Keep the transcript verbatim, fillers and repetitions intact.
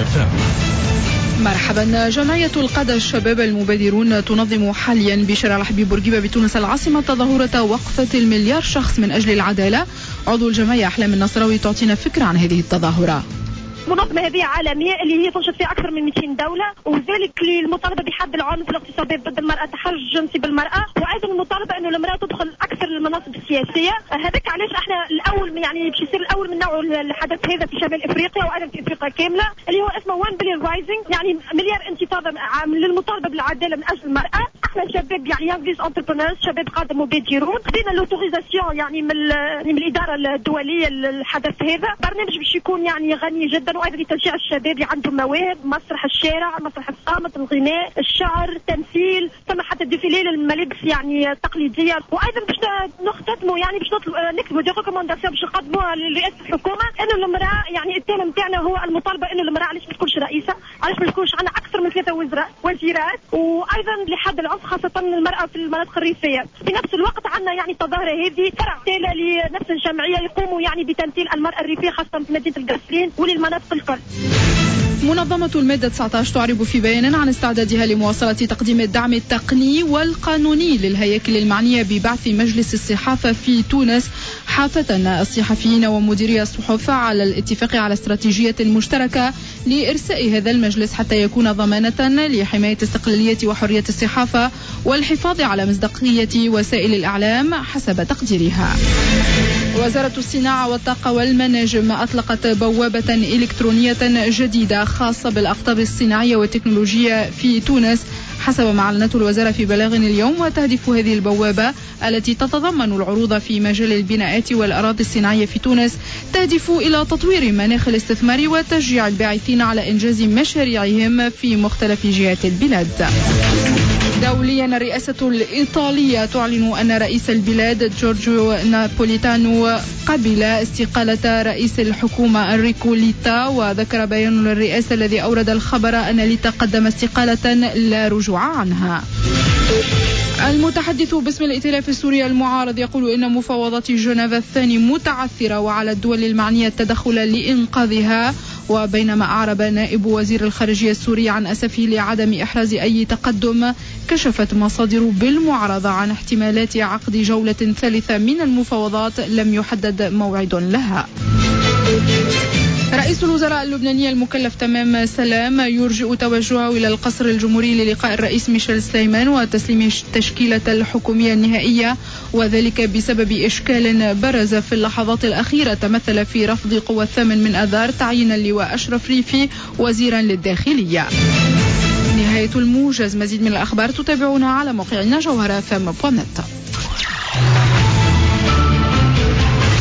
فم. مرحبا. جمعية القادة الشباب المبادرون تنظم حاليا بشارع الحبيب بورقيبة بتونس العاصمة تظاهرة وقفة المليار شخص من أجل العدالة. عضو الجمعية أحلام النصراوي تعطينا فكرة عن هذه التظاهرة. منظمة هذه عالمية اللي هي تنشط في أكثر من مئتين دولة، وذلك للمطالبة بحد العنف الاغتصابي ضد المرأة، التحرش الجنسي بالمرأة، وأيضا المطالبة إنه المرأة تدخل أكثر المناصب السياسية. هذاك علاش احنا الأول يعني باش يصير الأول من نوعه الحدث هذا في شمال إفريقيا وأيضا في إفريقيا كاملة، اللي هو اسمه واحد بليون رايزنج، يعني مليار انتفاضة للمطالبة بالعدالة من أجل المرأة. احنا شباب يعني يانجليز انتربرونورز، شباب قادة مبادرون، خدينا لوتوريزاسيون يعني من من الإدارة الدولية للحدث هذا. برنامج باش يكون يعني غني جدا، وايضا لتشجيع الشباب اللي عندهم مواهب، مسرح الشارع، مسرح الصامت، الغناء، الشعر، التمثيل، ثم حتى الديفيلي للملابس يعني التقليديه، وايضا باش نختتموا يعني باش نكتبوا دي ريكومونداسيون باش نقدموها لرئاسه الحكومه انه المراه يعني التيم نتاعنا هو المطالبه انه المراه علاش ما تكونش رئيسه، علاش ما تكونش عندنا اكثر من ثلاثه وزراء وزيرات، وايضا لحد العنف خاصه المراه في المناطق الريفيه. في نفس الوقت عندنا يعني التظاهره هذه فرع تالي لنفس الجمعيه يقوموا يعني بتمثيل المراه الريفيه خاصه في مدينه القصرين وللمناطق الكل. منظمة المادة تسعة عشر تعرب في بيان عن استعدادها لمواصلة تقديم الدعم التقني والقانوني للهياكل المعنية ببعث مجلس الصحافة في تونس، حافة الصحفيين ومديري الصحف على الاتفاق على استراتيجية مشتركة لإرساء هذا المجلس حتى يكون ضمانة لحماية استقلالية وحرية الصحافة والحفاظ على مصداقية وسائل الإعلام حسب تقديرها. وزارة الصناعة والطاقة والمناجم أطلقت بوابة إلكترونية جديدة خاصة بالأقطاب الصناعية والتكنولوجية في تونس حسب ما أعلنته الوزارة في بلاغ اليوم. وتهدف هذه البوابة التي تتضمن العروض في مجال البناءات والأراضي الصناعية في تونس تهدف إلى تطوير مناخ الاستثمار وتشجيع الباعثين على إنجاز مشاريعهم في مختلف جهات البلاد. دوليا، الرئاسة الإيطالية تعلن أن رئيس البلاد جورجيو نابوليتانو قبل استقالة رئيس الحكومة أنريكو ليتا. وذكر بيان الرئاسة الذي أورد الخبر أن ليتا قدم استقالة لا رجوع عنها. المتحدث باسم الائتلاف السوري المعارض يقول إن مفاوضات جنيف الثاني متعثرة وعلى الدول المعنية التدخل لإنقاذها. وبينما أعرب نائب وزير الخارجية السوري عن أسفه لعدم إحراز أي تقدم، كشفت مصادر بالمعارضة عن احتمالات عقد جولة ثالثة من المفاوضات لم يحدد موعد لها. رئيس الوزراء اللبناني المكلف تمام سلام يرجئ توجهه إلى القصر الجمهوري للقاء الرئيس ميشيل سليمان وتسليم التشكيلة الحكومية النهائية، وذلك بسبب إشكال برز في اللحظات الأخيرة تمثل في رفض قوى الثامن من أذار تعيين اللواء أشرف ريفي وزيرا للداخلية. نهاية الموجز. مزيد من الأخبار تتابعونا على موقعنا جوهرة فام دوت نت.